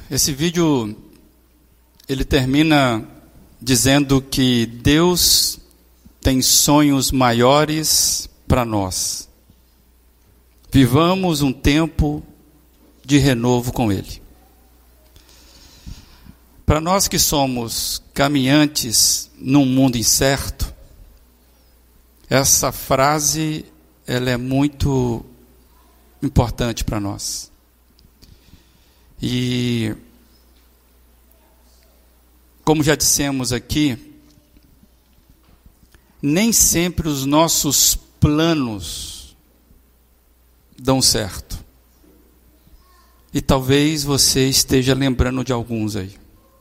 Esse vídeo, ele termina dizendo que Deus tem sonhos maiores para nós. Vivamos um tempo de renovo com Ele. Para nós que somos caminhantes num mundo incerto, essa frase ela é muito importante para nós. E, como já dissemos aqui, nem sempre os nossos planos dão certo. E talvez você esteja lembrando de alguns aí.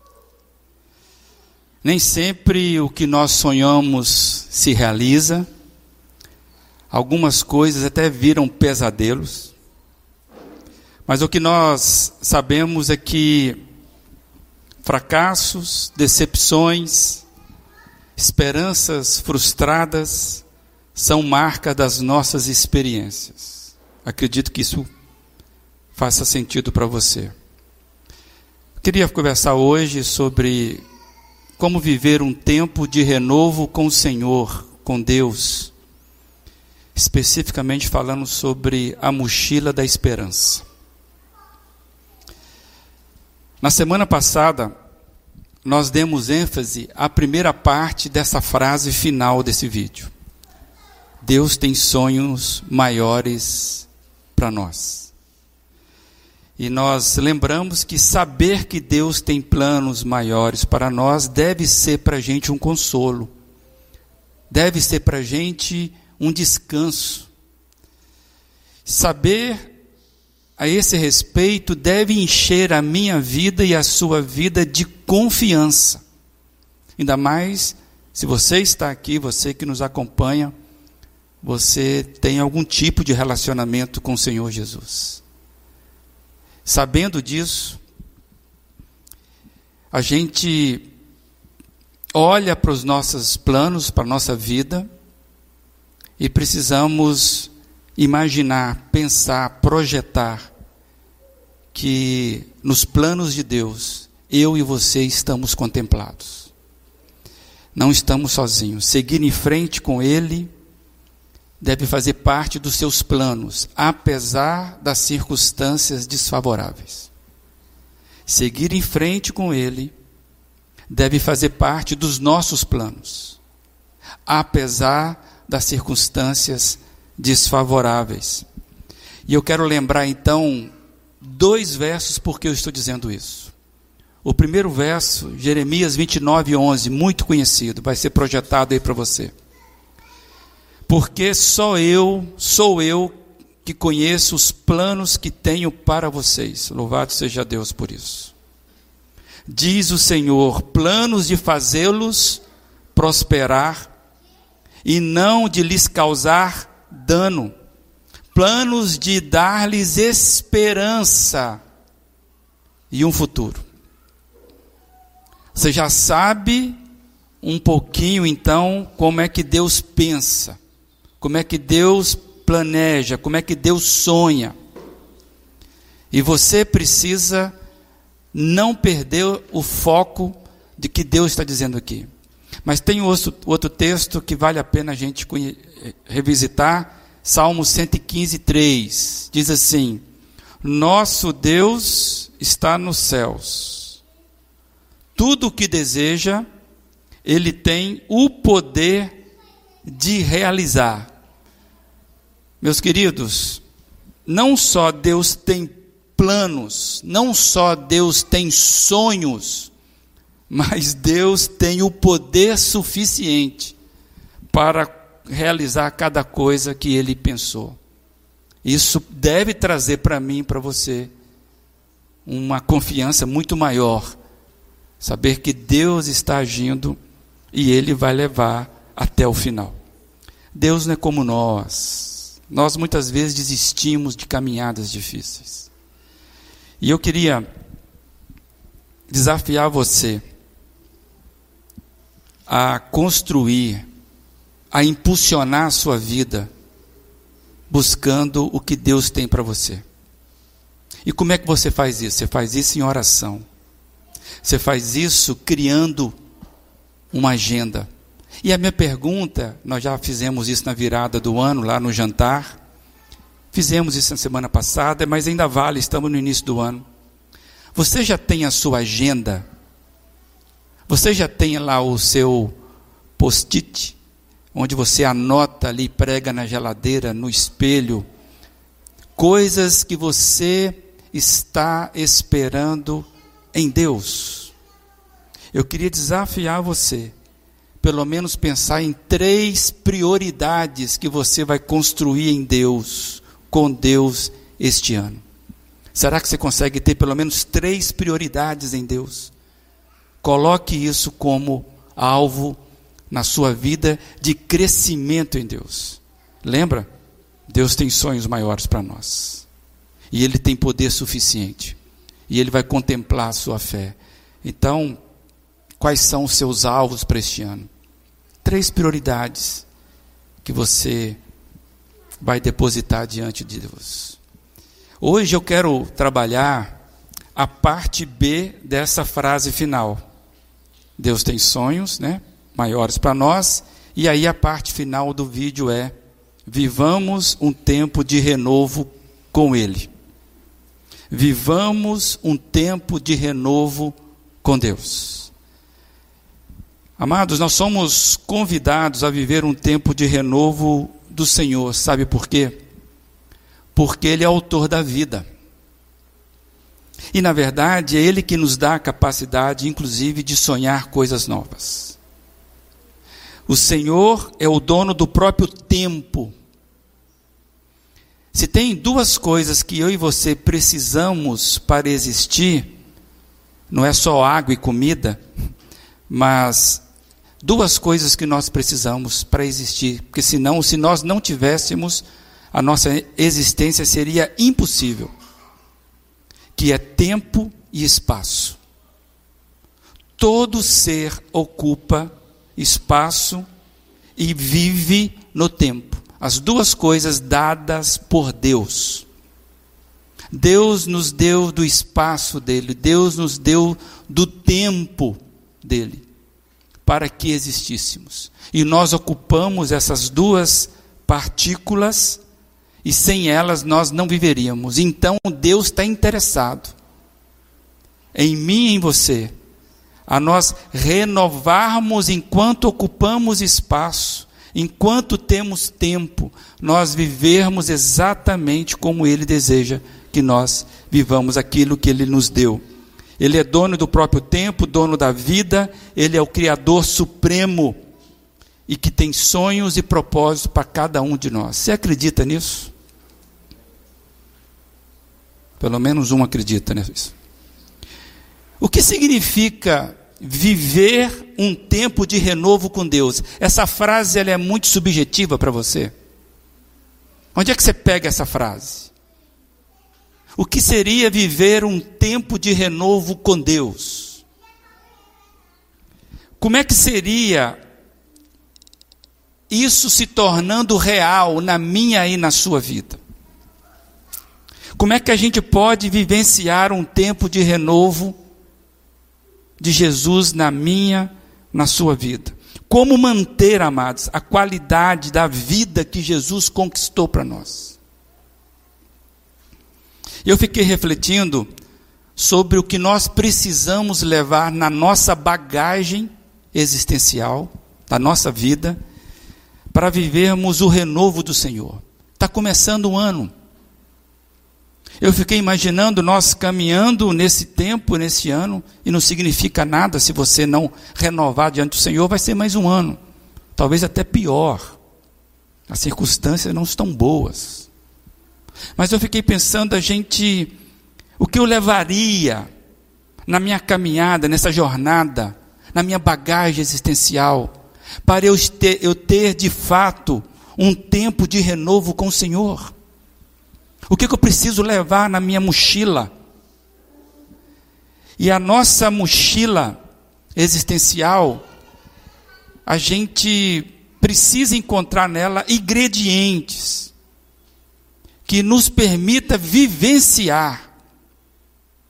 Nem sempre o que nós sonhamos se realiza. Algumas coisas até viram pesadelos. Mas o que nós sabemos é que fracassos, decepções, esperanças frustradas são marca das nossas experiências. Acredito que isso faça sentido para você. Eu queria conversar hoje sobre como viver um tempo de renovo com o Senhor, com Deus. Especificamente falando sobre a mochila da esperança. Na semana passada, nós demos ênfase à primeira parte dessa frase final desse vídeo. Deus tem sonhos maiores para nós. E nós lembramos que saber que Deus tem planos maiores para nós deve ser para a gente um consolo. Deve ser para a gente um descanso. Saber a esse respeito deve encher a minha vida e a sua vida de confiança. Ainda mais se você está aqui, você que nos acompanha, você tem algum tipo de relacionamento com o Senhor Jesus. Sabendo disso, a gente olha para os nossos planos, para a nossa vida, e precisamos imaginar, pensar, projetar que nos planos de Deus, eu e você estamos contemplados. Não estamos sozinhos. Seguir em frente com Ele deve fazer parte dos seus planos, apesar das circunstâncias desfavoráveis. Seguir em frente com Ele deve fazer parte dos nossos planos, apesar das circunstâncias desfavoráveis. E eu quero lembrar então 2 versos porque eu estou dizendo isso. O primeiro verso, Jeremias 29:11, muito conhecido, vai ser projetado aí para você. Porque sou eu que conheço os planos que tenho para vocês. Louvado seja Deus por isso. Diz o Senhor, planos de fazê-los prosperar e não de lhes causar dano, planos de dar-lhes esperança e um futuro. Você já sabe um pouquinho então como é que Deus pensa, como é que Deus planeja, como é que Deus sonha. E você precisa não perder o foco de que Deus está dizendo aqui. Mas tem outro texto que vale a pena a gente revisitar, Salmo 115:3, diz assim, nosso Deus está nos céus, tudo o que deseja, Ele tem o poder de realizar. Meus queridos, não só Deus tem planos, não só Deus tem sonhos, mas Deus tem o poder suficiente para realizar cada coisa que Ele pensou. Isso deve trazer para mim e para você uma confiança muito maior. Saber que Deus está agindo e Ele vai levar até o final. Deus não é como nós. Nós muitas vezes desistimos de caminhadas difíceis. E eu queria desafiar você a construir, a impulsionar a sua vida, buscando o que Deus tem para você. E como é que você faz isso? Você faz isso em oração. Você faz isso criando uma agenda. E a minha pergunta, nós já fizemos isso na virada do ano, lá no jantar. Fizemos isso na semana passada, mas ainda vale, estamos no início do ano. Você já tem a sua agenda? Você já tem lá o seu post-it, onde você anota ali, prega na geladeira, no espelho, coisas que você está esperando em Deus? Eu queria desafiar você, pelo menos pensar em 3 prioridades que você vai construir em Deus, com Deus este ano. Será que você consegue ter pelo menos 3 prioridades em Deus? Coloque isso como alvo na sua vida de crescimento em Deus. Lembra? Deus tem sonhos maiores para nós. E Ele tem poder suficiente. E Ele vai contemplar a sua fé. Então, quais são os seus alvos para este ano? 3 prioridades que você vai depositar diante de Deus. Hoje eu quero trabalhar a parte B dessa frase final. Deus tem sonhos, maiores para nós. E aí a parte final do vídeo é: vivamos um tempo de renovo com Ele. Vivamos um tempo de renovo com Deus. Amados, nós somos convidados a viver um tempo de renovo do Senhor. Sabe por quê? Porque Ele é autor da vida. E, na verdade, é Ele que nos dá a capacidade, inclusive, de sonhar coisas novas. O Senhor é o dono do próprio tempo. Se tem 2 coisas que eu e você precisamos para existir, não é só água e comida, mas 2 coisas que nós precisamos para existir, porque senão, se nós não tivéssemos, a nossa existência seria impossível, que é tempo e espaço. Todo ser ocupa espaço e vive no tempo. As 2 coisas dadas por Deus. Deus nos deu do espaço dele, Deus nos deu do tempo dele, para que existíssemos. E nós ocupamos essas 2 partículas, e sem elas nós não viveríamos. Então Deus está interessado em mim e em você, a nós renovarmos enquanto ocupamos espaço, enquanto temos tempo, nós vivermos exatamente como Ele deseja que nós vivamos aquilo que Ele nos deu. Ele é dono do próprio tempo, dono da vida, Ele é o Criador supremo e que tem sonhos e propósitos para cada um de nós. Você acredita nisso? Pelo menos um acredita nisso. O que significa viver um tempo de renovo com Deus? Essa frase ela é muito subjetiva para você. Onde é que você pega essa frase? O que seria viver um tempo de renovo com Deus? Como é que seria isso se tornando real na minha e na sua vida? Como é que a gente pode vivenciar um tempo de renovo de Jesus na minha, na sua vida? Como manter, amados, a qualidade da vida que Jesus conquistou para nós? Eu fiquei refletindo sobre o que nós precisamos levar na nossa bagagem existencial, da nossa vida, para vivermos o renovo do Senhor. Está começando o ano. Eu fiquei imaginando nós caminhando nesse tempo, nesse ano, e não significa nada se você não renovar diante do Senhor, vai ser mais um ano, talvez até pior. As circunstâncias não estão boas. Mas eu fiquei pensando, o que eu levaria na minha caminhada, nessa jornada, na minha bagagem existencial, para eu ter de fato um tempo de renovo com o Senhor? O que eu preciso levar na minha mochila? E a nossa mochila existencial, a gente precisa encontrar nela ingredientes que nos permita vivenciar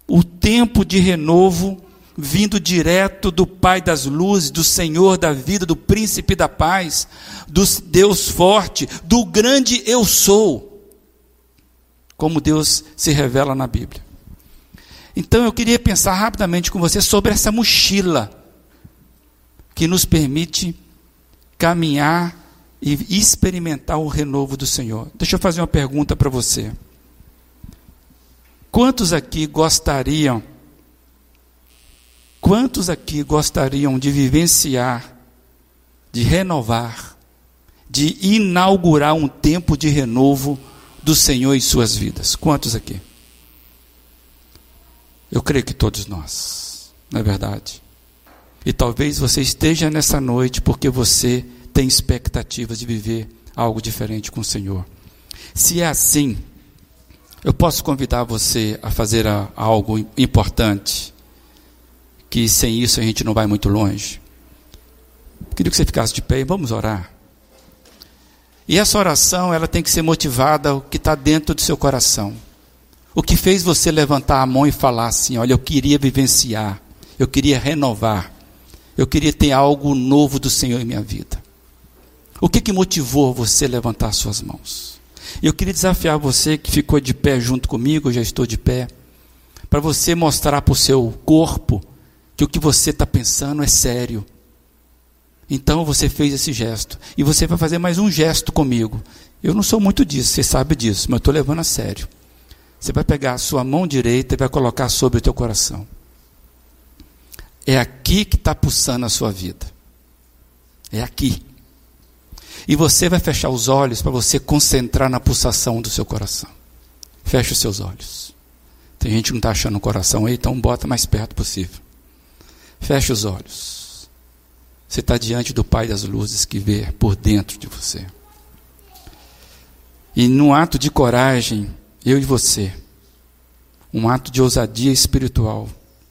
o tempo de renovo vindo direto do Pai das luzes, do Senhor da vida, do Príncipe da paz, do Deus forte, do grande eu sou, como Deus se revela na Bíblia. Então eu queria pensar rapidamente com você sobre essa mochila que nos permite caminhar e experimentar o renovo do Senhor. Deixa eu fazer uma pergunta para você. Quantos aqui gostariam de vivenciar, de renovar, de inaugurar um tempo de renovo do Senhor em suas vidas? Quantos aqui? Eu creio que todos nós, não é verdade? E talvez você esteja nessa noite porque você tem expectativas de viver algo diferente com o Senhor. Se é assim, eu posso convidar você a fazer algo importante, que sem isso a gente não vai muito longe. Queria que você ficasse de pé e vamos orar. E essa oração, ela tem que ser motivada ao que está dentro do seu coração. O que fez você levantar a mão e falar assim: olha, eu queria vivenciar, eu queria renovar, eu queria ter algo novo do Senhor em minha vida. O que motivou você a levantar suas mãos? Eu queria desafiar você que ficou de pé junto comigo, eu já estou de pé, para você mostrar para o seu corpo que o que você está pensando é sério. Então você fez esse gesto, e você vai fazer mais um gesto comigo. Eu não sou muito disso, você sabe disso, mas eu estou levando a sério. Você vai pegar a sua mão direita e vai colocar sobre o teu coração. É aqui que está pulsando a sua vida. É aqui. E você vai fechar os olhos para você concentrar na pulsação do seu coração. Feche os seus olhos. Tem gente que não está achando o coração aí, então bota mais perto possível. Feche os olhos. Você está diante do Pai das luzes que vê por dentro de você. E num ato de coragem, eu e você, um ato de ousadia espiritual,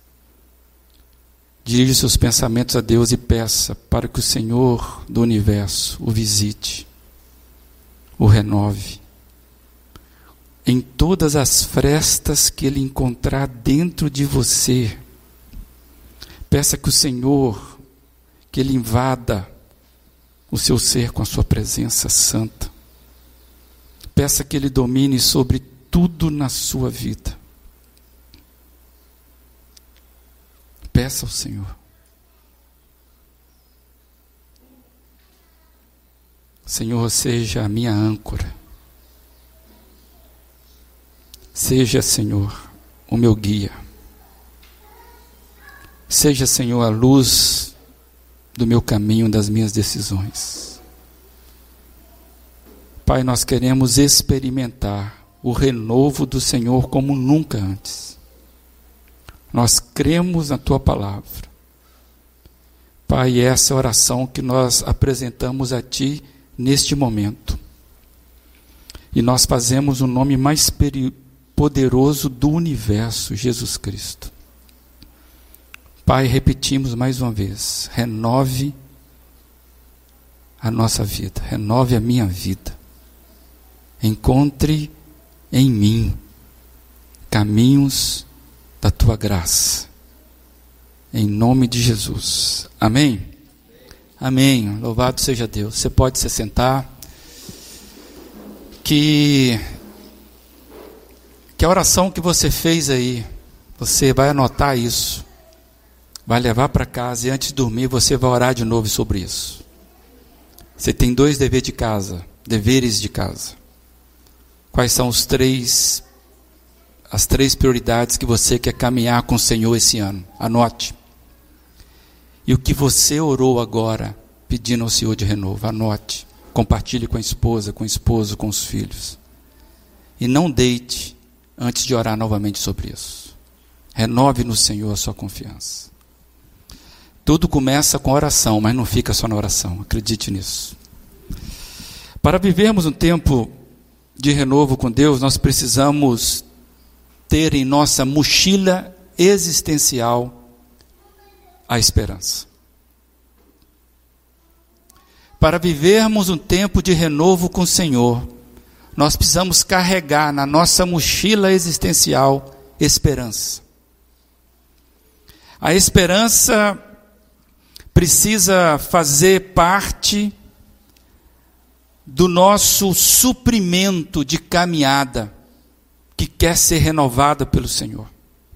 dirija seus pensamentos a Deus e peça para que o Senhor do universo o visite, o renove, em todas as frestas que Ele encontrar dentro de você. Peça que o Senhor, que Ele invada o seu ser com a sua presença santa. Peça que Ele domine sobre tudo na sua vida. Peça ao Senhor. Senhor, seja a minha âncora. Seja, Senhor, o meu guia. Seja, Senhor, a luz do meu caminho, das minhas decisões. Pai, nós queremos experimentar o renovo do Senhor como nunca antes. Nós cremos na Tua palavra. Pai, essa é a oração que nós apresentamos a Ti neste momento. E nós fazemos o nome mais poderoso do universo, Jesus Cristo. Pai, repetimos mais uma vez: renove a nossa vida, renove a minha vida. Encontre em mim caminhos da Tua graça. Em nome de Jesus. Amém? Amém. Louvado seja Deus. Você pode se sentar. Que a oração que você fez aí, você vai anotar isso, vai levar para casa e antes de dormir você vai orar de novo sobre isso. Você tem 2 deveres de casa. Quais são as 3 prioridades que você quer caminhar com o Senhor esse ano? Anote. E o que você orou agora, pedindo ao Senhor de renovo, anote. Compartilhe com a esposa, com o esposo, com os filhos. E não deite antes de orar novamente sobre isso. Renove no Senhor a sua confiança. Tudo começa com oração, mas não fica só na oração. Acredite nisso. Para vivermos um tempo de renovo com Deus, nós precisamos ter em nossa mochila existencial a esperança. Para vivermos um tempo de renovo com o Senhor, nós precisamos carregar na nossa mochila existencial esperança. A esperança precisa fazer parte do nosso suprimento de caminhada que quer ser renovada pelo Senhor.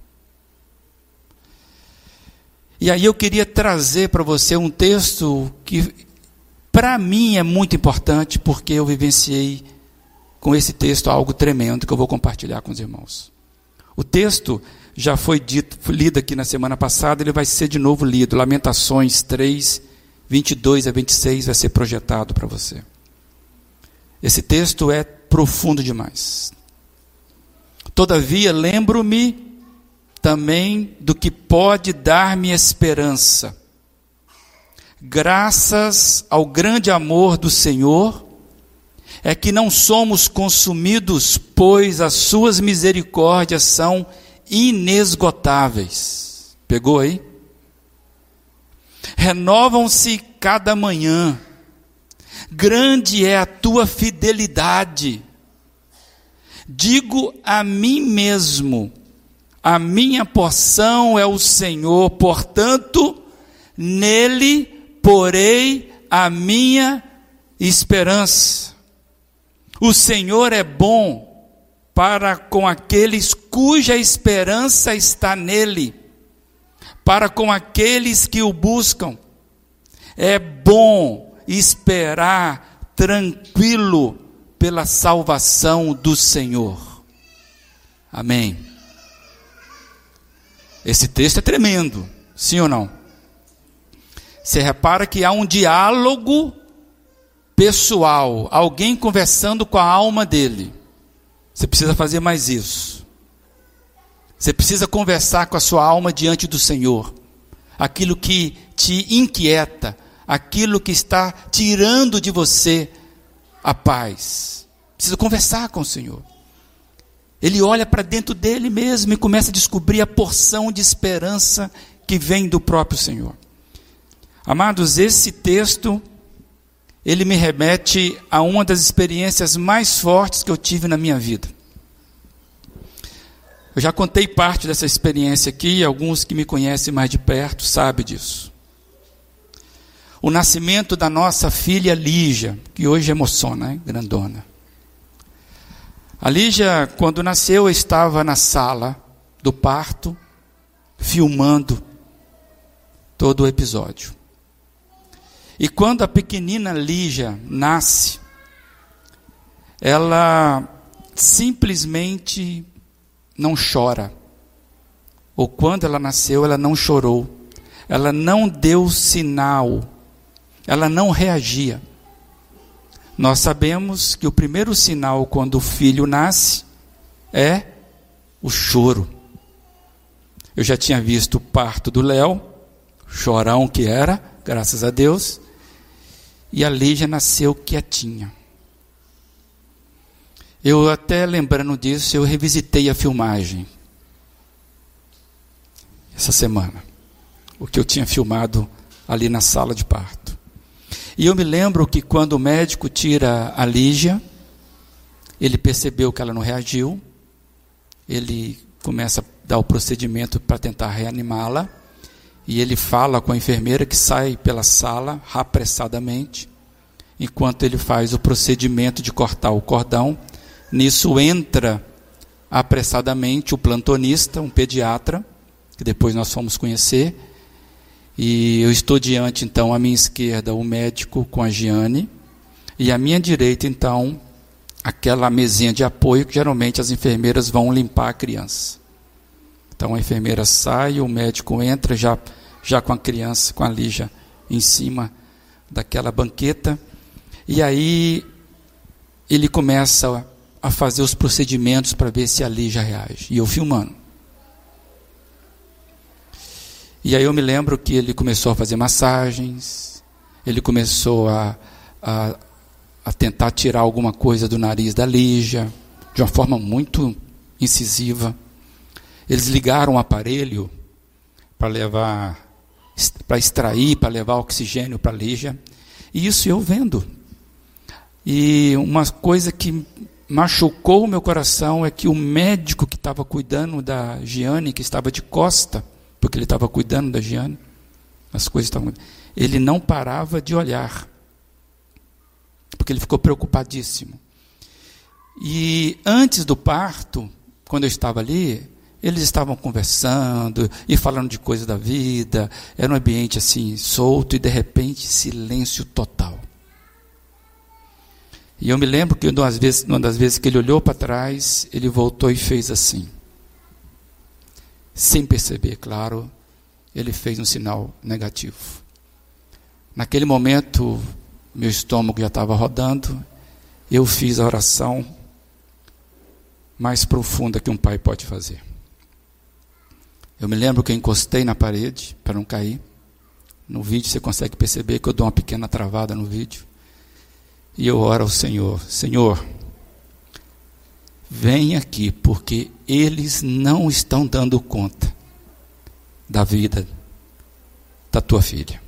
E aí eu queria trazer para você um texto que para mim é muito importante, porque eu vivenciei com esse texto algo tremendo que eu vou compartilhar com os irmãos. O texto já foi lido aqui na semana passada, ele vai ser de novo lido. Lamentações 3, 22 a 26 vai ser projetado para você. Esse texto é profundo demais. Todavia, lembro-me também do que pode dar-me esperança. Graças ao grande amor do Senhor, é que não somos consumidos, pois as suas misericórdias são inesgotáveis. Pegou aí? Renovam-se cada manhã. Grande é a tua fidelidade. Digo a mim mesmo, a minha porção é o Senhor, portanto, nele porei a minha esperança. O Senhor é bom para com aqueles cuja esperança está nele, para com aqueles que o buscam. É bom esperar tranquilo pela salvação do Senhor. Amém. Esse texto é tremendo, sim ou não? Você repara que há um diálogo pessoal, alguém conversando com a alma dele. Você precisa fazer mais isso. Você precisa conversar com a sua alma diante do Senhor. Aquilo que te inquieta, aquilo que está tirando de você a paz. Precisa conversar com o Senhor. Ele olha para dentro dele mesmo e começa a descobrir a porção de esperança que vem do próprio Senhor. Amados, esse texto, ele me remete a uma das experiências mais fortes que eu tive na minha vida. Eu já contei parte dessa experiência aqui, alguns que me conhecem mais de perto sabem disso. O nascimento da nossa filha Lígia, que hoje emociona, hein? Grandona. A Lígia, quando nasceu, eu estava na sala do parto, filmando todo o episódio. E quando a pequenina Lígia nasce, ela simplesmente não chora. Ou quando ela nasceu, ela não chorou. Ela não deu sinal. Ela não reagia. Nós sabemos que o primeiro sinal quando o filho nasce é o choro. Eu já tinha visto o parto do Léo, chorão que era, graças a Deus, e a Lígia nasceu quietinha. Eu até lembrando disso, eu revisitei a filmagem essa semana, o que eu tinha filmado ali na sala de parto. E eu me lembro que quando o médico tira a Lígia, ele percebeu que ela não reagiu, ele começa a dar o procedimento para tentar reanimá-la, e ele fala com a enfermeira que sai pela sala apressadamente, enquanto ele faz o procedimento de cortar o cordão. Nisso entra apressadamente o plantonista, um pediatra, que depois nós fomos conhecer, e eu estou diante, então, à minha esquerda, o médico com a Giane, e à minha direita, então, aquela mesinha de apoio que geralmente as enfermeiras vão limpar a criança. Então a enfermeira sai, o médico entra já com a criança, com a Lígia, em cima daquela banqueta, e aí ele começa a fazer os procedimentos para ver se a Lígia reage, e eu filmando. E aí eu me lembro que ele começou a fazer massagens, ele começou a tentar tirar alguma coisa do nariz da Lígia, de uma forma muito incisiva. Eles ligaram o aparelho para extrair, para levar oxigênio para a Lígia, e isso eu vendo. E uma coisa que machucou o meu coração é que o médico que estava cuidando da Giane, que estava de costa porque ele estava cuidando da Giane, as coisas estavam... Ele não parava de olhar, porque ele ficou preocupadíssimo. E antes do parto, quando eu estava ali, eles estavam conversando e falando de coisas da vida, era um ambiente assim, solto, e de repente, silêncio total. E eu me lembro que uma das vezes que ele olhou para trás, ele voltou e fez assim. Sem perceber, claro, ele fez um sinal negativo. Naquele momento, meu estômago já estava rodando, eu fiz a oração mais profunda que um pai pode fazer. Eu me lembro que eu encostei na parede para não cair. No vídeo você consegue perceber que eu dou uma pequena travada no vídeo. E eu oro ao Senhor: Senhor, vem aqui, porque eles não estão dando conta da vida da tua filha.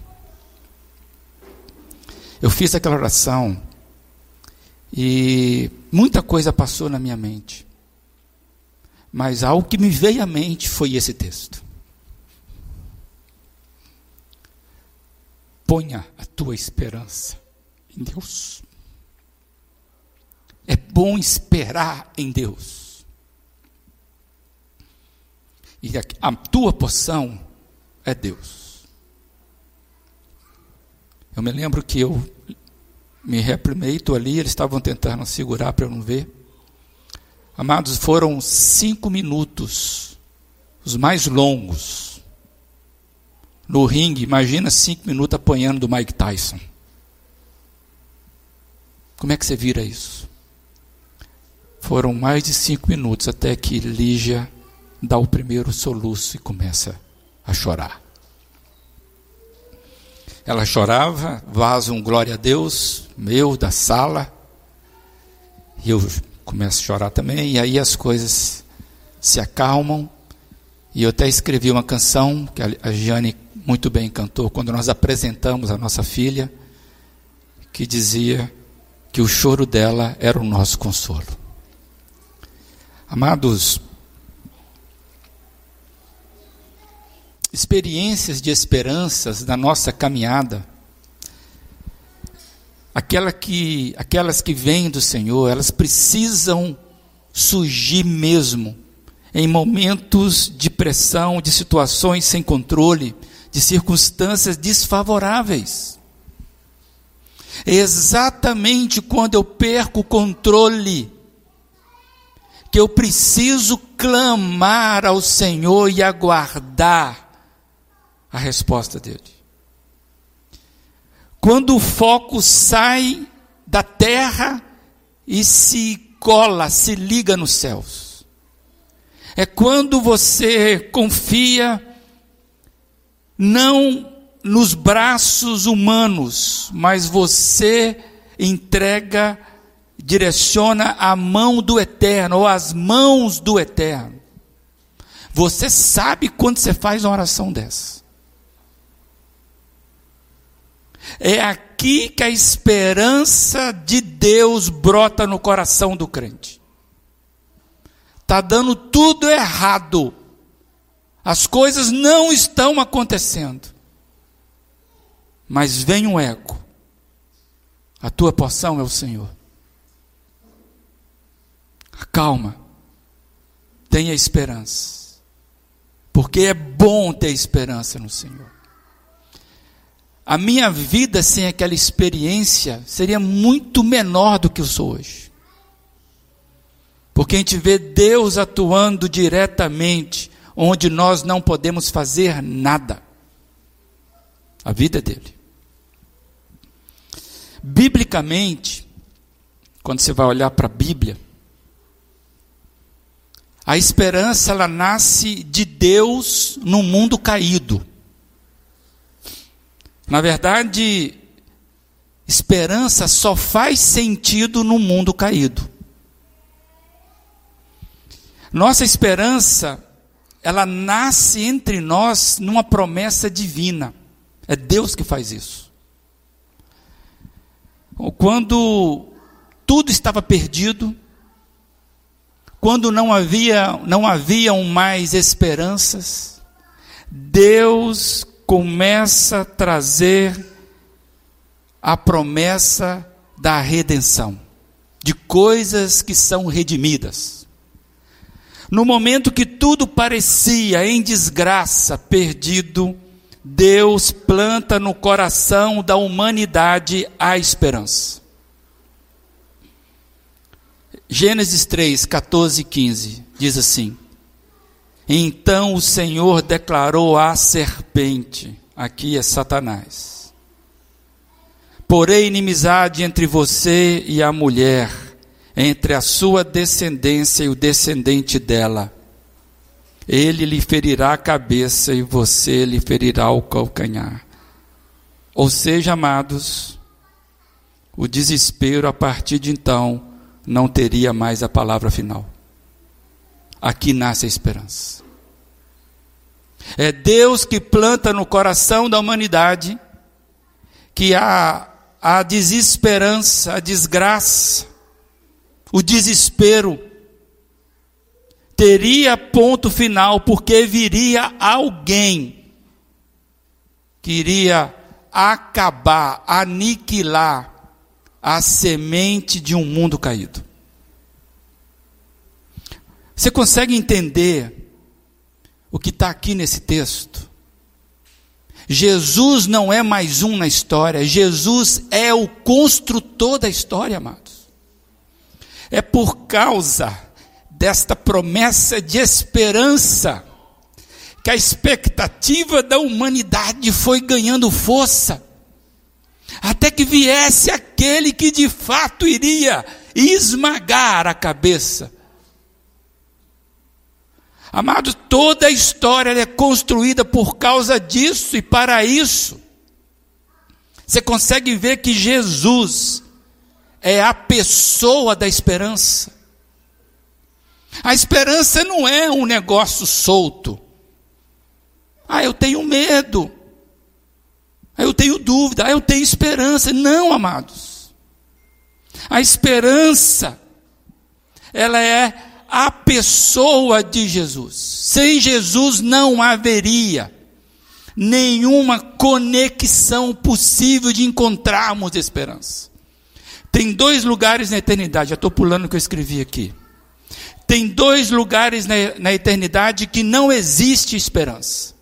Eu fiz aquela oração e muita coisa passou na minha mente. Mas algo que me veio à mente foi esse texto. Ponha a tua esperança em Deus. É bom esperar em Deus. E a tua porção é Deus. Eu me lembro que eu me reprimei, estou ali, eles estavam tentando segurar para eu não ver. Amados, foram 5 minutos, os mais longos. No ringue, imagina 5 minutos apanhando do Mike Tyson. Como é que você vira isso? Foram mais de 5 minutos até que Lígia dá o primeiro soluço e começa a chorar. Ela chorava, vaza um glória a Deus, meu, da sala, e eu começo a chorar também, e aí as coisas se acalmam, e eu até escrevi uma canção, que a Giane muito bem cantou, quando nós apresentamos a nossa filha, que dizia que o choro dela era o nosso consolo. Amados, experiências de esperanças na nossa caminhada, aquelas que vêm do Senhor, elas precisam surgir mesmo em momentos de pressão, de situações sem controle, de circunstâncias desfavoráveis. É exatamente quando eu perco o controle que eu preciso clamar ao Senhor e aguardar a resposta dele. Quando o foco sai da terra e se cola, se liga nos céus. É quando você confia não nos braços humanos, mas você entrega, direciona a mão do Eterno, ou as mãos do Eterno. Você sabe quando você faz uma oração dessa. É aqui que a esperança de Deus brota no coração do crente. Está dando tudo errado. As coisas não estão acontecendo. Mas vem um eco. A tua porção é o Senhor. Acalma. Tenha esperança. Porque é bom ter esperança no Senhor. A minha vida sem aquela experiência seria muito menor do que eu sou hoje. Porque a gente vê Deus atuando diretamente onde nós não podemos fazer nada. A vida é dele. Biblicamente, quando você vai olhar para a Bíblia, a esperança ela nasce de Deus no mundo caído. Na verdade, esperança só faz sentido no mundo caído. Nossa esperança, ela nasce entre nós numa promessa divina. É Deus que faz isso. Quando tudo estava perdido, quando não haviam mais esperanças, Deus começa a trazer a promessa da redenção, de coisas que são redimidas. No momento que tudo parecia em desgraça, perdido, Deus planta no coração da humanidade a esperança. Gênesis 3, 14 e 15, diz assim: Então o Senhor declarou à serpente, aqui é Satanás: Porém inimizade entre você e a mulher, entre a sua descendência e o descendente dela. Ele lhe ferirá a cabeça e você lhe ferirá o calcanhar. Ou seja, amados, o desespero a partir de então não teria mais a palavra final. Aqui nasce a esperança. É Deus que planta no coração da humanidade que a desesperança, a desgraça, o desespero teria ponto final, porque viria alguém que iria acabar, aniquilar a semente de um mundo caído. Você consegue entender o que está aqui nesse texto? Jesus não é mais um na história, Jesus é o construtor da história, amados. É por causa desta promessa de esperança que a expectativa da humanidade foi ganhando força, até que viesse aquele que de fato iria esmagar a cabeça. Amado, toda a história é construída por causa disso e para isso. Você consegue ver que Jesus é a pessoa da esperança. A esperança não é um negócio solto. Eu tenho medo. Eu tenho dúvida. Eu tenho esperança. Não, amados. A esperança, ela é a pessoa de Jesus. Sem Jesus não haveria nenhuma conexão possível de encontrarmos esperança. Tem 2 lugares na eternidade, já estou pulando o que eu escrevi aqui. Tem 2 lugares na eternidade que não existe esperança.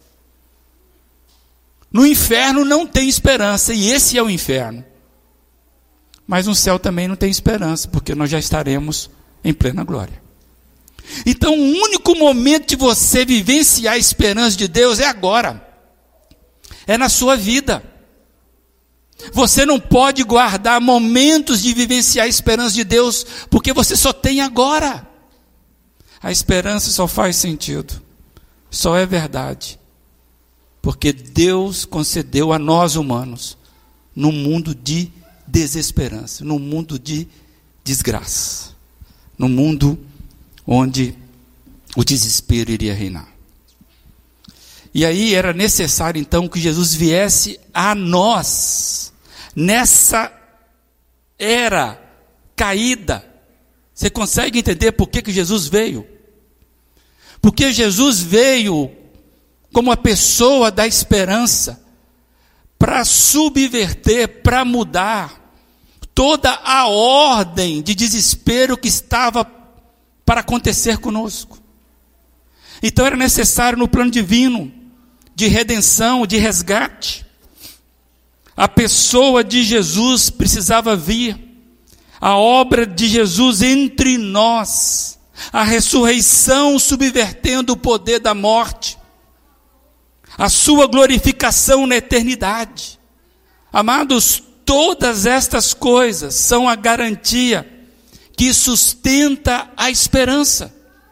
No inferno não tem esperança, e esse é o inferno. Mas no céu também não tem esperança, porque nós já estaremos em plena glória. Então o único momento de você vivenciar a esperança de Deus é agora. É na sua vida. Você não pode guardar momentos de vivenciar a esperança de Deus, porque você só tem agora. A esperança só faz sentido, só é verdade, porque Deus concedeu a nós humanos, num mundo de desesperança, num mundo de desgraça, num mundo onde o desespero iria reinar. E aí era necessário então que Jesus viesse a nós, nessa era caída. Você consegue entender por que Jesus veio? Porque Jesus veio como a pessoa da esperança, para subverter, para mudar toda a ordem de desespero que estava para acontecer conosco. Então era necessário no plano divino, de redenção, de resgate, a pessoa de Jesus precisava vir, a obra de Jesus entre nós, a ressurreição subvertendo o poder da morte, a sua glorificação na eternidade. Amados, todas estas coisas são a garantia que sustenta a esperança.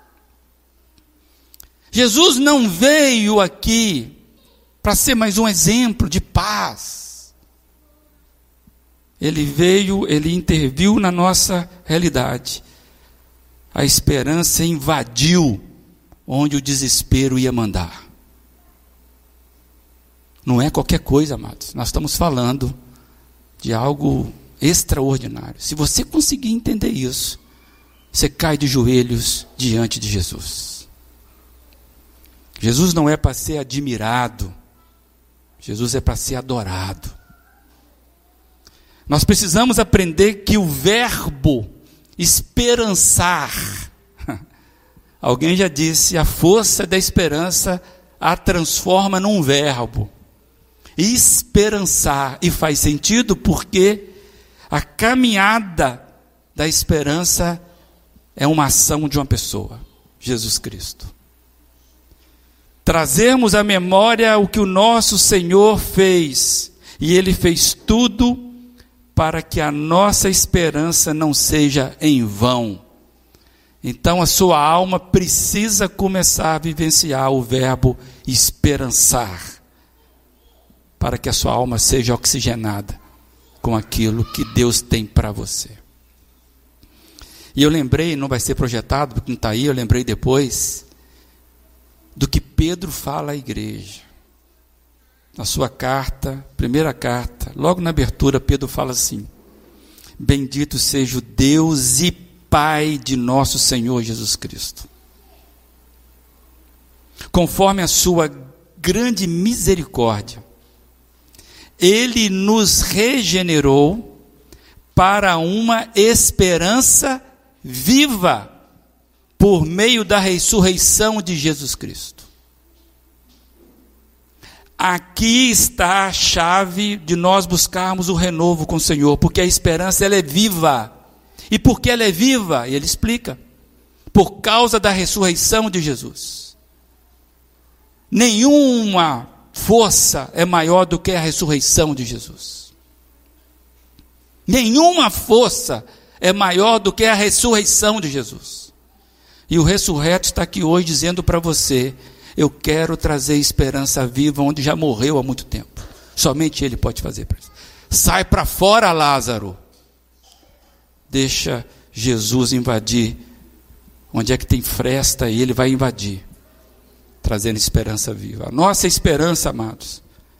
Jesus não veio aqui para ser mais um exemplo de paz. Ele veio, ele interviu na nossa realidade. A esperança invadiu onde o desespero ia mandar. Não é qualquer coisa, amados. Nós estamos falando de algo extraordinário. Se você conseguir entender isso, você cai de joelhos diante de Jesus. Jesus não é para ser admirado, Jesus é para ser adorado. Nós precisamos aprender que o verbo esperançar, alguém já disse, a força da esperança a transforma num verbo. Esperançar, e faz sentido porque a caminhada da esperança é uma ação de uma pessoa, Jesus Cristo. Trazermos à memória o que o nosso Senhor fez, e Ele fez tudo para que a nossa esperança não seja em vão. Então a sua alma precisa começar a vivenciar o verbo esperançar, para que a sua alma seja oxigenada com aquilo que Deus tem para você. E eu lembrei, não vai ser projetado, porque não está aí, eu lembrei depois, do que Pedro fala à igreja. Na sua carta, primeira carta, logo na abertura, Pedro fala assim: bendito seja o Deus e Pai de nosso Senhor Jesus Cristo. Conforme a sua grande misericórdia, Ele nos regenerou para uma esperança viva, por meio da ressurreição de Jesus Cristo. Aqui está a chave de nós buscarmos o renovo com o Senhor, porque a esperança ela é viva. E por que ela é viva? E ele explica: por causa da ressurreição de Jesus. Nenhuma força é maior do que a ressurreição de Jesus. Nenhuma força é maior do que a ressurreição de Jesus. E o ressurreto está aqui hoje dizendo para você: eu quero trazer esperança viva onde já morreu há muito tempo. Somente Ele pode fazer para isso. Sai para fora, Lázaro. Deixa Jesus invadir. Onde é que tem fresta, e Ele vai invadir, trazendo esperança viva. A nossa esperança, amados,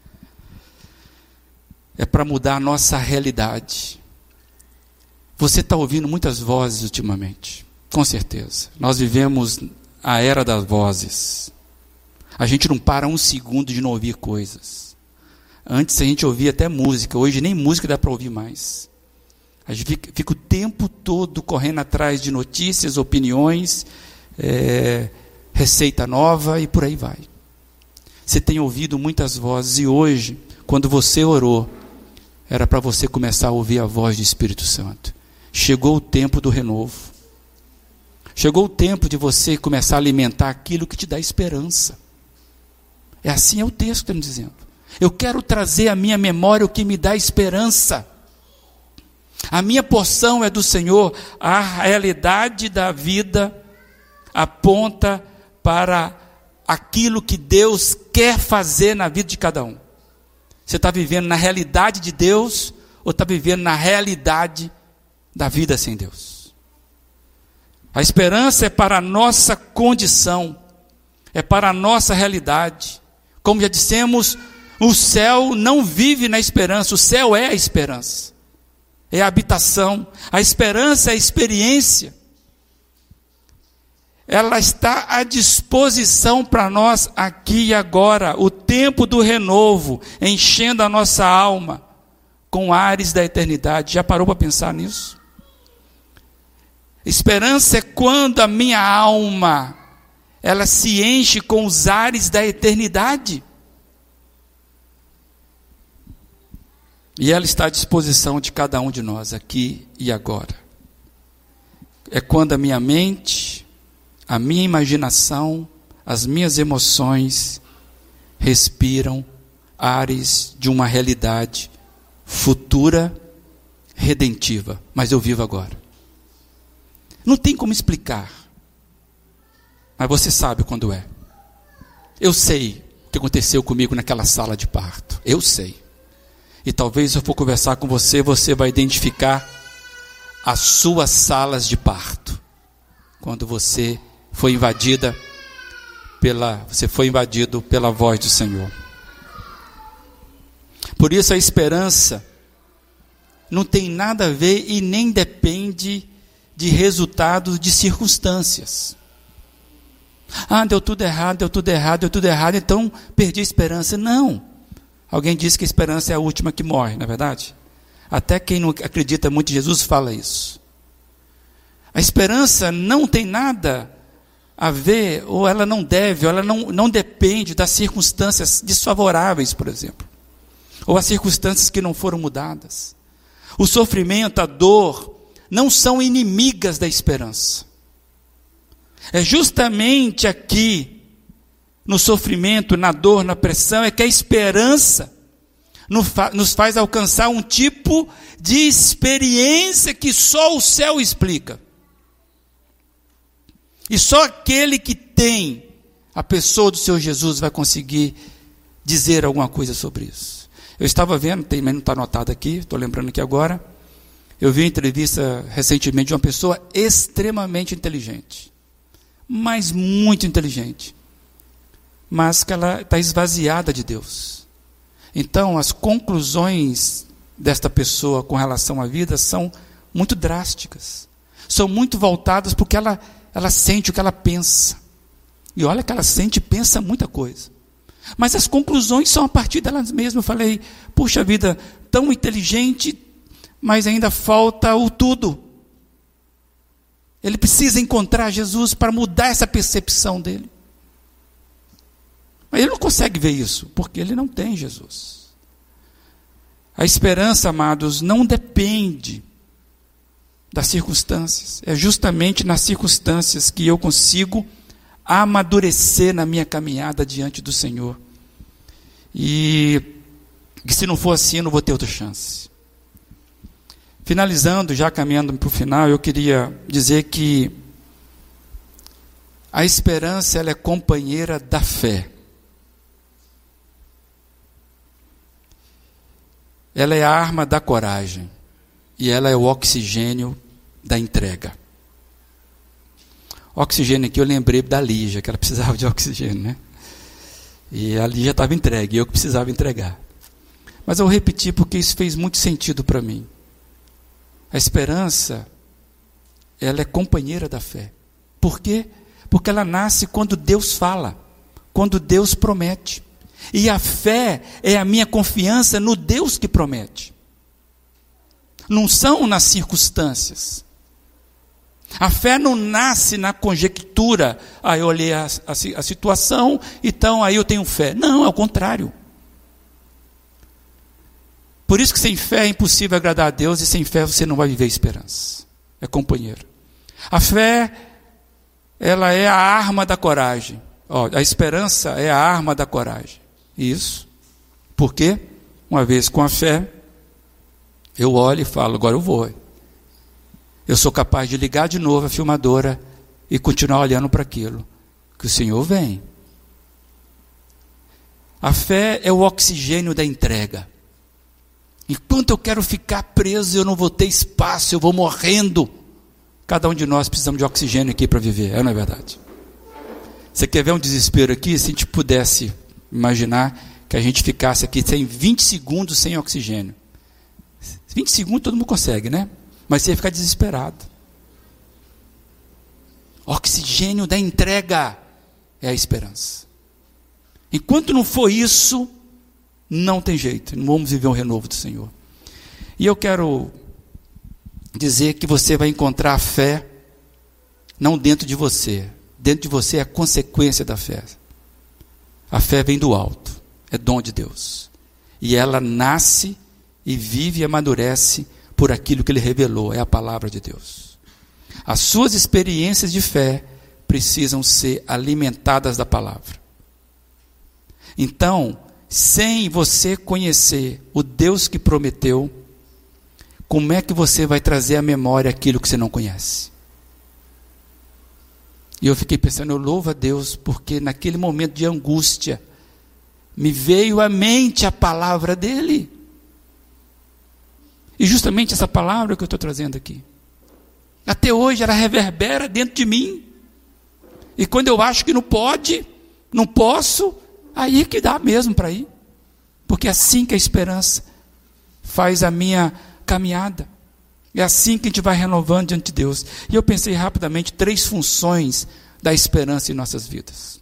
é para mudar a nossa realidade. Você está ouvindo muitas vozes ultimamente, com certeza. Nós vivemos a era das vozes. A gente não para um segundo de não ouvir coisas. Antes a gente ouvia até música, hoje nem música dá para ouvir mais. A gente fica o tempo todo correndo atrás de notícias, opiniões, receita nova e por aí vai. Você tem ouvido muitas vozes, e hoje, quando você orou, era para você começar a ouvir a voz do Espírito Santo. Chegou o tempo do renovo. Chegou o tempo de você começar a alimentar aquilo que te dá esperança. É assim, é o texto que está me dizendo. Eu quero trazer à minha memória o que me dá esperança. A minha porção é do Senhor. A realidade da vida aponta para aquilo que Deus quer fazer na vida de cada um. Você está vivendo na realidade de Deus ou está vivendo na realidade da vida sem Deus? A esperança é para a nossa condição, é para a nossa realidade. Como já dissemos, o céu não vive na esperança, o céu é a esperança. É a habitação. A esperança é a experiência. Ela está à disposição para nós aqui e agora. O tempo do renovo, enchendo a nossa alma com ares da eternidade. Já parou para pensar nisso? Esperança é quando a minha alma, ela se enche com os ares da eternidade. E ela está à disposição de cada um de nós, aqui e agora. É quando a minha mente, a minha imaginação, as minhas emoções respiram ares de uma realidade futura, redentiva. Mas eu vivo agora. Não tem como explicar. Mas você sabe quando é. Eu sei o que aconteceu comigo naquela sala de parto. Eu sei. E talvez se eu for conversar com você, você vai identificar as suas salas de parto. Quando você foi invadido pela voz do Senhor. Por isso a esperança não tem nada a ver e nem depende de resultados de circunstâncias. Deu tudo errado, então perdi a esperança. Não. Alguém disse que a esperança é a última que morre, não é verdade? Até quem não acredita muito em Jesus fala isso. A esperança não tem nada a ver, ou ela não deve, ou ela não depende das circunstâncias desfavoráveis, por exemplo. Ou as circunstâncias que não foram mudadas. O sofrimento, a dor, não são inimigas da esperança. É justamente aqui, no sofrimento, na dor, na pressão, é que a esperança nos faz alcançar um tipo de experiência que só o céu explica. E só aquele que tem a pessoa do Senhor Jesus vai conseguir dizer alguma coisa sobre isso. Eu estava vendo, mas não está anotado aqui, estou lembrando aqui agora. Eu vi uma entrevista recentemente de uma pessoa extremamente inteligente. Mas muito inteligente. Mas que ela está esvaziada de Deus. Então, as conclusões desta pessoa com relação à vida são muito drásticas. São muito voltadas porque ela sente o que ela pensa. E olha que ela sente e pensa muita coisa. Mas as conclusões são a partir delas mesmas. Eu falei, puxa vida, tão inteligente, mas ainda falta o tudo. Ele precisa encontrar Jesus para mudar essa percepção dele. Mas ele não consegue ver isso, porque ele não tem Jesus. A esperança, amados, não depende das circunstâncias. É justamente nas circunstâncias que eu consigo amadurecer na minha caminhada diante do Senhor. E que se não for assim, eu não vou ter outra chance. Finalizando, já caminhando para o final, eu queria dizer que a esperança ela é companheira da fé. Ela é a arma da coragem. E ela é o oxigênio da entrega. Oxigênio aqui eu lembrei da Lígia, que ela precisava de oxigênio, né? E a Lígia estava entregue, eu que precisava entregar. Mas eu repeti porque isso fez muito sentido para mim. A esperança, ela é companheira da fé. Por quê? Porque ela nasce quando Deus fala, quando Deus promete. E a fé é a minha confiança no Deus que promete. Não são nas circunstâncias. A fé não nasce na conjectura. Eu olhei a situação, então aí eu tenho fé. Não, é o contrário. Por isso que sem fé é impossível agradar a Deus, e sem fé você não vai viver esperança. É companheiro. A fé, ela é a arma da coragem. A esperança é a arma da coragem. Isso. Por quê? Uma vez com a fé, eu olho e falo, agora eu vou. Eu sou capaz de ligar de novo a filmadora e continuar olhando para aquilo. Que o Senhor vem. A fé é o oxigênio da entrega. Enquanto eu quero ficar preso, eu não vou ter espaço, eu vou morrendo. Cada um de nós precisamos de oxigênio aqui para viver, não é verdade? Você quer ver um desespero aqui? Se a gente pudesse imaginar que a gente ficasse aqui sem 20 segundos sem oxigênio. 20 segundos todo mundo consegue, né? Mas você ia ficar desesperado. Oxigênio da entrega é a esperança. Enquanto não for isso, não tem jeito, não vamos viver um renovo do Senhor. E eu quero dizer que você vai encontrar a fé não dentro de você. Dentro de você é a consequência da fé. A fé vem do alto, é dom de Deus. E ela nasce e vive e amadurece por aquilo que Ele revelou, é a palavra de Deus. As suas experiências de fé precisam ser alimentadas da palavra. Então, sem você conhecer o Deus que prometeu, como é que você vai trazer à memória aquilo que você não conhece? E eu fiquei pensando, eu louvo a Deus, porque naquele momento de angústia, me veio à mente a palavra dEle. E justamente essa palavra que eu estou trazendo aqui. Até hoje ela reverbera dentro de mim. E quando eu acho que não pode, não posso, aí é que dá mesmo para ir. Porque é assim que a esperança faz a minha caminhada. É assim que a gente vai renovando diante de Deus. E eu pensei rapidamente 3 funções da esperança em nossas vidas.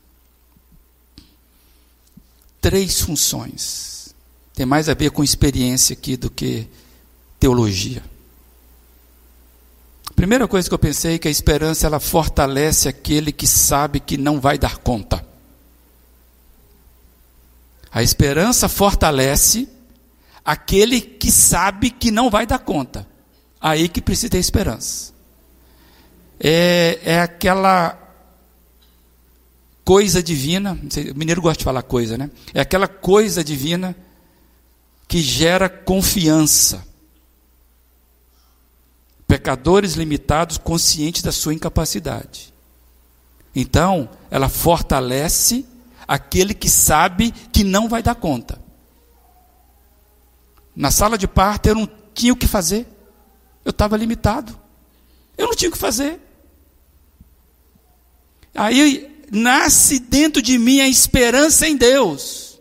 3 funções. Tem mais a ver com experiência aqui do que teologia. A primeira coisa que eu pensei é que a esperança ela fortalece aquele que sabe que não vai dar conta. A esperança fortalece aquele que sabe que não vai dar conta. Aí que precisa ter esperança. É aquela coisa divina, o mineiro gosta de falar coisa, né? É aquela coisa divina que gera confiança. Pecadores limitados, conscientes da sua incapacidade. Então, ela fortalece aquele que sabe que não vai dar conta. Na sala de parto eu não tinha o que fazer. Eu estava limitado. Eu não tinha o que fazer. Aí nasce dentro de mim a esperança em Deus.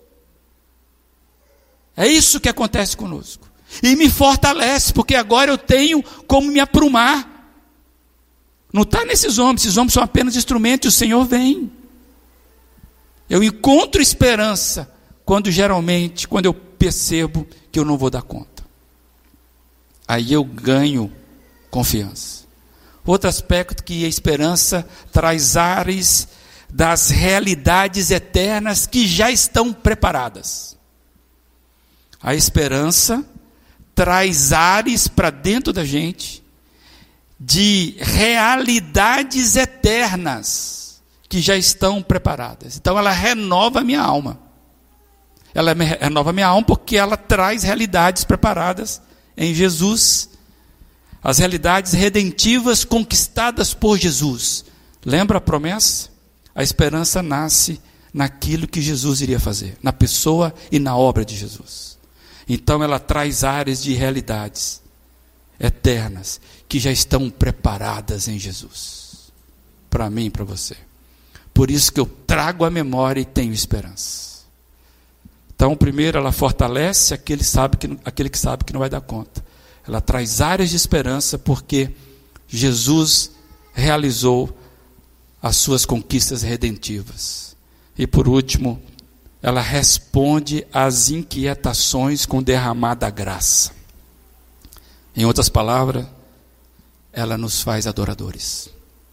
É isso que acontece conosco. E me fortalece, porque agora eu tenho como me aprumar. Não está nesses homens, esses homens são apenas instrumentos e o Senhor vem. Eu encontro esperança quando eu percebo que eu não vou dar conta. Aí eu ganho confiança. Outro aspecto que a esperança traz ares das realidades eternas que já estão preparadas. A esperança traz ares para dentro da gente de realidades eternas que já estão preparadas. Então ela renova a minha alma. Ela renova a minha alma porque ela traz realidades preparadas em Jesus. As realidades redentivas conquistadas por Jesus. Lembra a promessa? A esperança nasce naquilo que Jesus iria fazer, na pessoa e na obra de Jesus. Então ela traz áreas de realidades eternas que já estão preparadas em Jesus. Para mim e para você. Por isso que eu trago a memória e tenho esperança. Então, primeiro, ela fortalece aquele que sabe que não vai dar conta. Ela traz áreas de esperança porque Jesus realizou as suas conquistas redentivas. E por último, ela responde às inquietações com derramada graça. Em outras palavras, ela nos faz adoradores.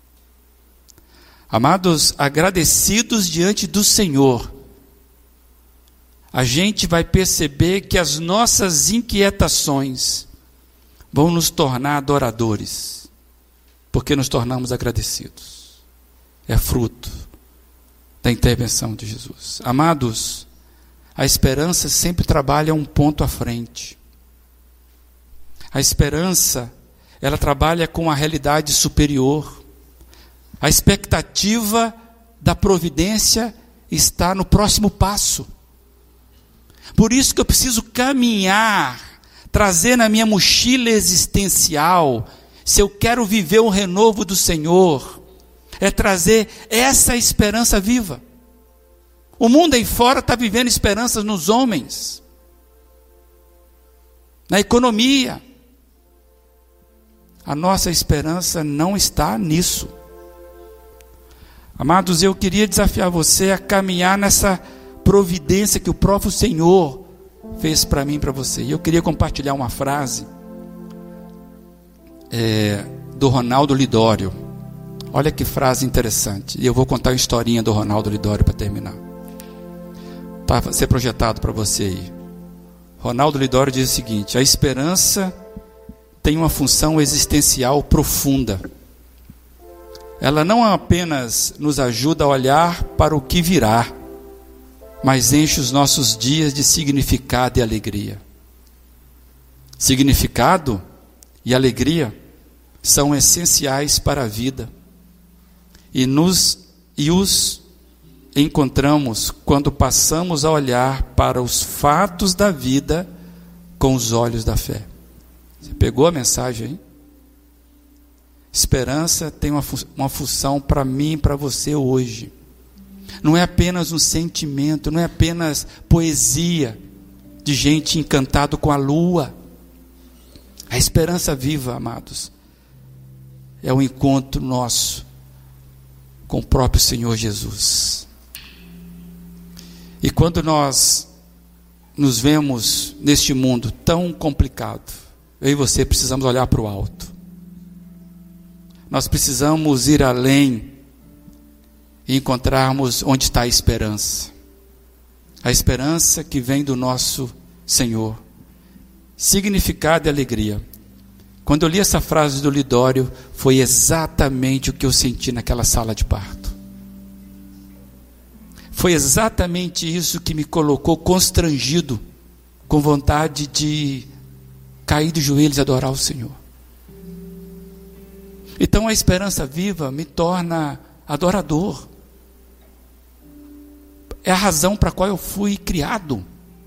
Amados, agradecidos diante do Senhor, a gente vai perceber que as nossas inquietações vão nos tornar adoradores, porque nos tornamos agradecidos. É fruto da intervenção de Jesus. Amados, a esperança sempre trabalha um ponto à frente. A esperança, ela trabalha com a realidade superior. A expectativa da providência está no próximo passo. Por isso que eu preciso caminhar, trazer na minha mochila existencial, se eu quero viver o renovo do Senhor, é trazer essa esperança viva. O mundo aí fora está vivendo esperanças nos homens, na economia. A nossa esperança não está nisso. Amados, eu queria desafiar você a caminhar nessa providência que o próprio Senhor fez para mim e para você. E eu queria compartilhar uma frase do Ronaldo Lidório. Olha que frase interessante. E eu vou contar a historinha do Ronaldo Lidório para terminar. Vai ser projetado para você aí. Ronaldo Lidório diz o seguinte: a esperança tem uma função existencial profunda. Ela não apenas nos ajuda a olhar para o que virá, mas enche os nossos dias de significado e alegria. Significado e alegria são essenciais para a vida. E os encontramos quando passamos a olhar para os fatos da vida com os olhos da fé. Você pegou a mensagem aí? Esperança tem uma função para mim e para você hoje. Não é apenas um sentimento, não é apenas poesia de gente encantado com a lua. A esperança viva, amados, é o encontro nosso com o próprio Senhor Jesus. E quando nós nos vemos neste mundo tão complicado, eu e você precisamos olhar para o alto. Nós precisamos ir além e encontrarmos onde está a esperança. A esperança que vem do nosso Senhor. Significado e alegria. Quando eu li essa frase do Lidório, foi exatamente o que eu senti naquela sala de parto. Foi exatamente isso que me colocou constrangido, com vontade de cair de joelhos e adorar o Senhor. Então a esperança viva me torna adorador. É a razão para a qual eu fui criado.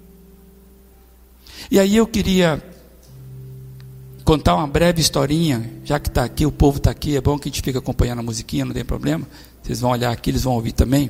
E aí eu queria contar uma breve historinha, já que está aqui, o povo está aqui, é bom que a gente fique acompanhando a musiquinha, não tem problema. Vocês vão olhar aqui, eles vão ouvir também.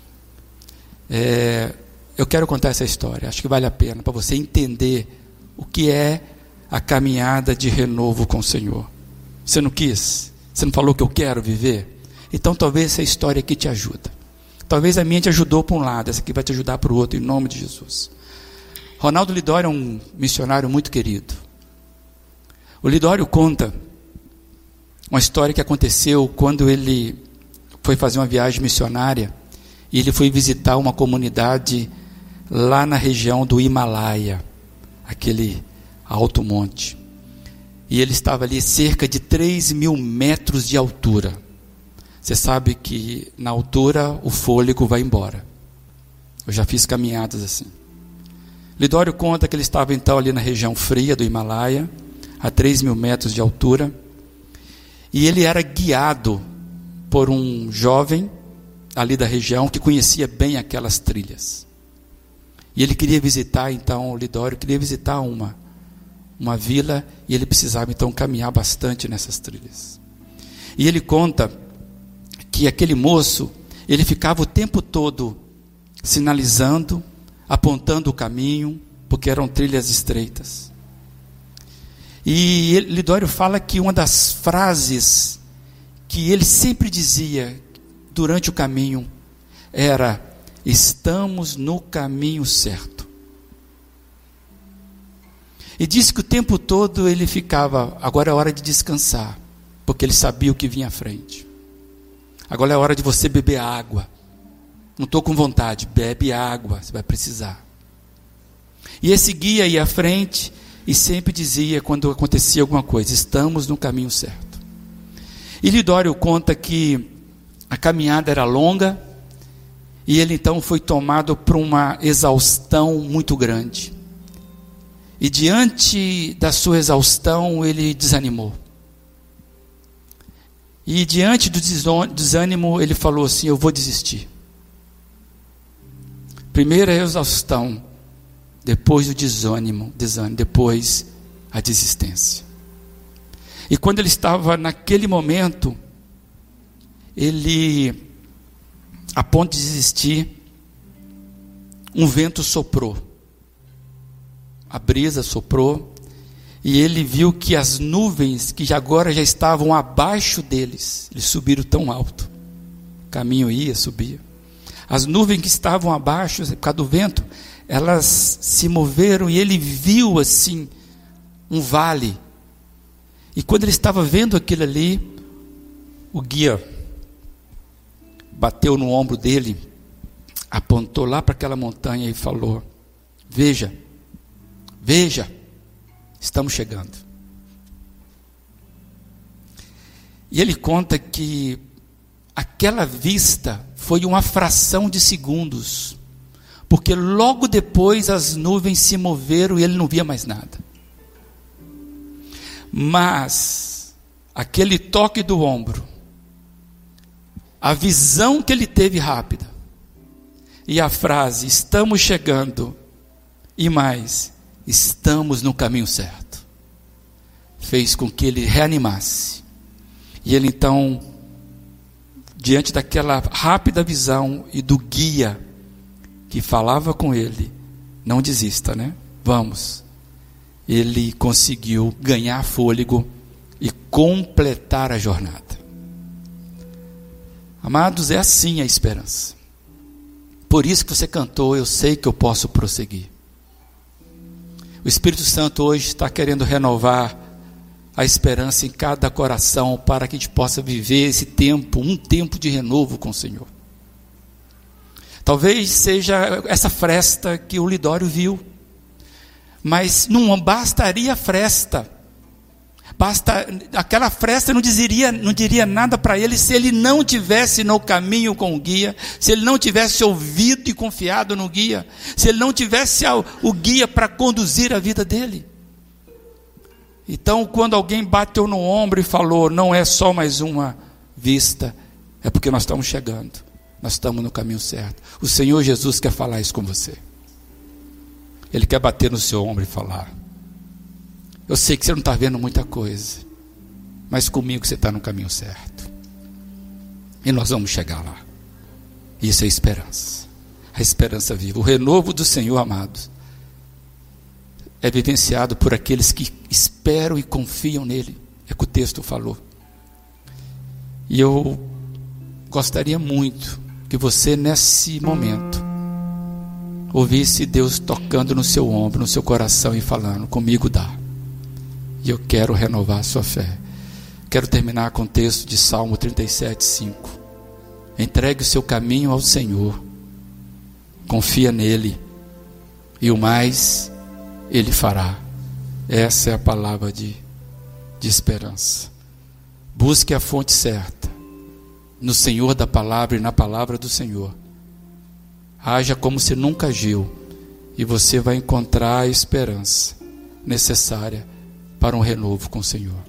Eu quero contar essa história, acho que vale a pena, para você entender o que é a caminhada de renovo com o Senhor. Você não quis? Você não falou que eu quero viver? Então talvez essa história aqui te ajuda. Talvez a minha te ajudou para um lado, essa aqui vai te ajudar para o outro, em nome de Jesus. Ronaldo Lidório é um missionário muito querido. O Lidório conta uma história que aconteceu quando ele foi fazer uma viagem missionária e ele foi visitar uma comunidade lá na região do Himalaia, aquele alto monte. E ele estava ali cerca de 3.000 metros de altura. Você sabe que na altura o fôlego vai embora. Eu já fiz caminhadas assim. Lidório conta que ele estava então ali na região fria do Himalaia, a 3.000 metros de altura, e ele era guiado por um jovem ali da região que conhecia bem aquelas trilhas. E ele queria visitar então, o Lidório queria visitar uma vila, e ele precisava então caminhar bastante nessas trilhas. E ele conta que aquele moço, ele ficava o tempo todo sinalizando, apontando o caminho, porque eram trilhas estreitas. E Lidório fala que uma das frases que ele sempre dizia durante o caminho era: estamos no caminho certo. E disse que o tempo todo ele ficava: agora é hora de descansar, porque ele sabia o que vinha à frente. Agora é hora de você beber água. Não estou com vontade, bebe água, você vai precisar. E esse guia ia à frente e sempre dizia, quando acontecia alguma coisa: estamos no caminho certo. E Lidório conta que a caminhada era longa, e ele então foi tomado por uma exaustão muito grande. E diante da sua exaustão, ele desanimou. E diante do desânimo, ele falou assim: eu vou desistir. Primeiro a exaustão, depois o desânimo, depois a desistência. E quando ele estava naquele momento, ele, a ponto de desistir, um vento soprou. A brisa soprou, e ele viu que as nuvens, que agora já estavam abaixo deles, eles subiram tão alto, o caminho ia, subia. As nuvens que estavam abaixo, por causa do vento, elas se moveram, e ele viu assim, um vale. E quando ele estava vendo aquilo ali, o guia bateu no ombro dele, apontou lá para aquela montanha e falou: veja, estamos chegando. E ele conta que aquela vista foi uma fração de segundos, porque logo depois as nuvens se moveram e ele não via mais nada. Mas aquele toque do ombro, a visão que ele teve rápida, e a frase: estamos chegando, e mais, estamos no caminho certo, fez com que ele reanimasse. E ele então, diante daquela rápida visão e do guia que falava com ele: não desista, né? Vamos. Ele conseguiu ganhar fôlego e completar a jornada. Amados, é assim a esperança. Por isso que você cantou, eu sei que eu posso prosseguir. O Espírito Santo hoje está querendo renovar a esperança em cada coração, para que a gente possa viver esse tempo, um tempo de renovo com o Senhor. Talvez seja essa fresta que o Lidório viu, mas não bastaria a fresta. Aquela fresta não diria nada para ele se ele não tivesse no caminho com o guia, se ele não tivesse ouvido e confiado no guia, se ele não tivesse o guia para conduzir a vida dele. Então, quando alguém bateu no ombro e falou, não é só mais uma vista, é porque nós estamos chegando, nós estamos no caminho certo. O Senhor Jesus quer falar isso com você. Ele quer bater no seu ombro e falar, eu sei que você não está vendo muita coisa, mas comigo você está no caminho certo. E nós vamos chegar lá. Isso é esperança. A esperança viva. O renovo do Senhor, amados, é vivenciado por aqueles que esperam e confiam nele. É o que o texto falou. E eu gostaria muito que você, nesse momento, ouvisse Deus tocando no seu ombro, no seu coração e falando, comigo dá. E eu quero renovar a sua fé. Quero terminar com o texto de Salmo 37:5. Entregue o seu caminho ao Senhor, confia nele, e o mais Ele fará. Essa é a palavra de esperança. Busque a fonte certa, no Senhor da palavra e na palavra do Senhor. Haja como se nunca agiu, e você vai encontrar a esperança necessária para um renovo com o Senhor.